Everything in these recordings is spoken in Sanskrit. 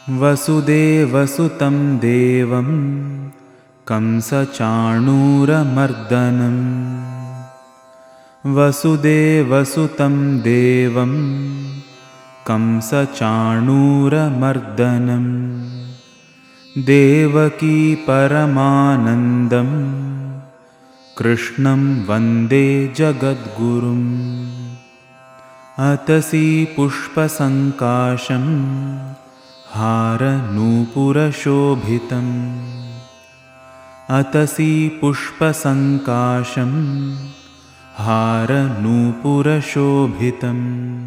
वसुदेवसुतं देवं कंसचाणूरमर्दनं वसुदेवसुतं देवं कंसचाणूरमर्दनं देवकी परमानन्दं कृष्णं वन्दे जगद्गुरुम् अतसी पुष्पसङ्काशं हारनूपुरशोभितम् अतसी पुष्पसङ्काशं हारनूपुरशोभितम्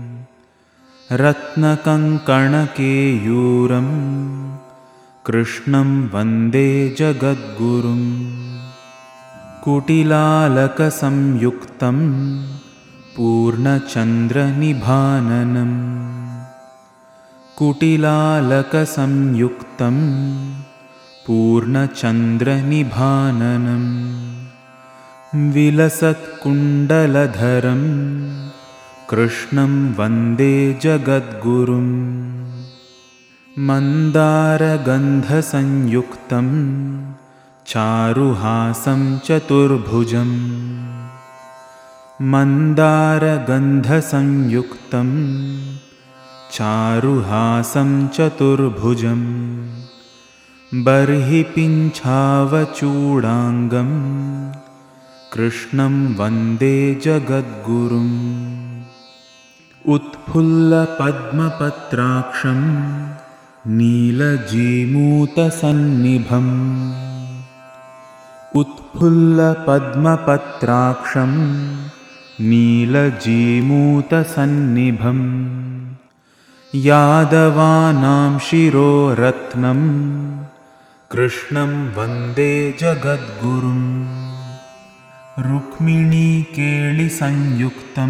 रत्नकङ्कणकेयूरं कृष्णं वन्दे जगद्गुरुम् कुटिलालकसंयुक्तं पूर्णचन्द्रनिभाननम् कुटिलालकसंयुक्तं पूर्णचन्द्रनिभाननं विलसत्कुण्डलधरं कृष्णं वन्दे जगद्गुरुम् मन्दारगन्धसंयुक्तं चारुहासं चतुर्भुजम् मन्दारगन्धसंयुक्तं चारुहासं चतुर्भुजम् बर्हिपिञ्छावचूडाङ्गं कृष्णं वन्दे जगद्गुरुम् उत्फुल्लपद्मपत्राक्षं नीलजीमूतसन्निभम् उत्फुल्लपद्मपत्राक्षं नीलजीमूतसन्निभम् यादवानां शिरोरत्नं कृष्णं वन्दे जगद्गुरुम् रुक्मिणीकेलिसंयुक्तं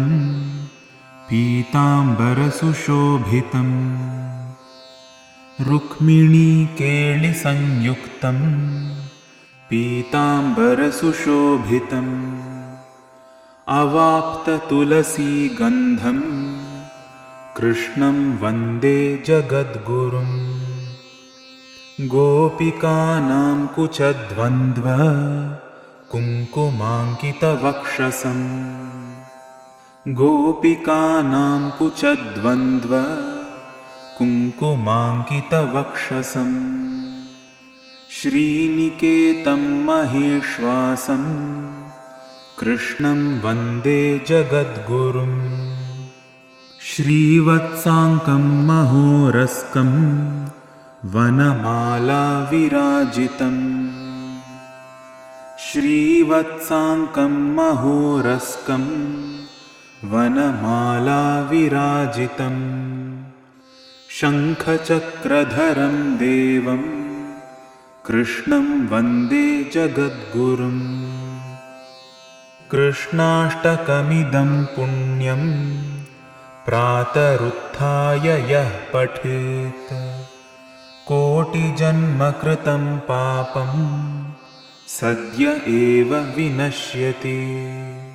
पीताम्बरसुशोभितं रुक्मिणीकेलिसंयुक्तं पीताम्बरसुशोभितम् अवाप्ततुलसीगन्धं कृष्णं वन्दे जगद्गुरुम् गोपिकानां कुचद्वन्द्व कुङ्कुमाङ्कितवक्षसं गोपिकानां कुचद्वन्द्व कुङ्कुमाङ्कितवक्षसं श्रीनिकेतं महेश्वासं कृष्णं वन्दे जगद्गुरुम् श्रीवत्साङ्कं महोरस्कं वनमालाविराजितम् श्रीवत्साङ्कं महोरस्कं वनमालाविराजितम् शङ्खचक्रधरं देवं कृष्णं वन्दे जगद्गुरुम् कृष्णाष्टकमिदं पुण्यं प्रातरुत्थाय यः पठेत् कोटिजन्मकृतं पापं सद्य एव विनश्यति।